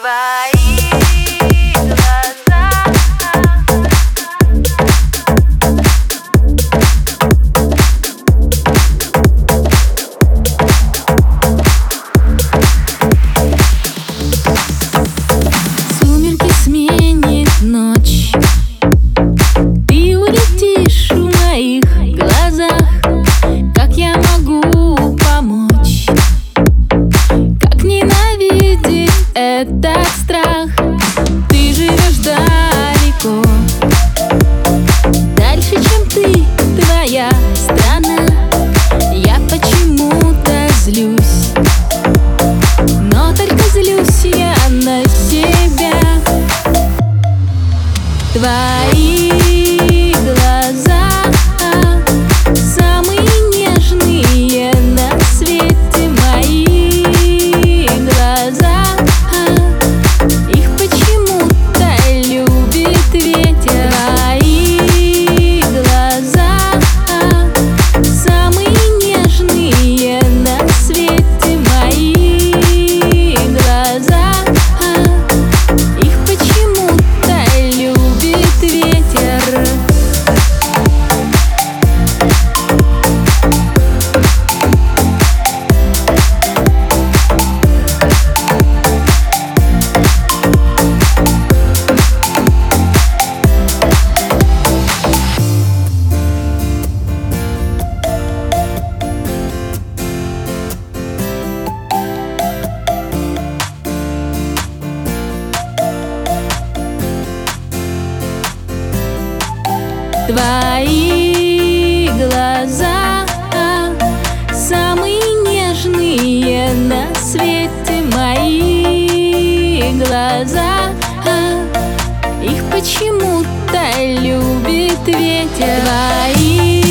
Твои глаза. Сумерки сменит ночь, ты улетишь в моих глазах. Как я могу помочь? Как ненавидеть этот страх? Ты живешь далеко, дальше, чем ты, твоя страна. Я почему-то злюсь, но только злюсь я на себя. Твои глаза самые нежные на свете. Мои глаза, их почему-то любит ветер. Мои глаза самые нежные на свете. Мои глаза, их почему-то любит ветер. Твои глаза самые нежные на свете. Мои глаза, их почему-то любит ветер. Твои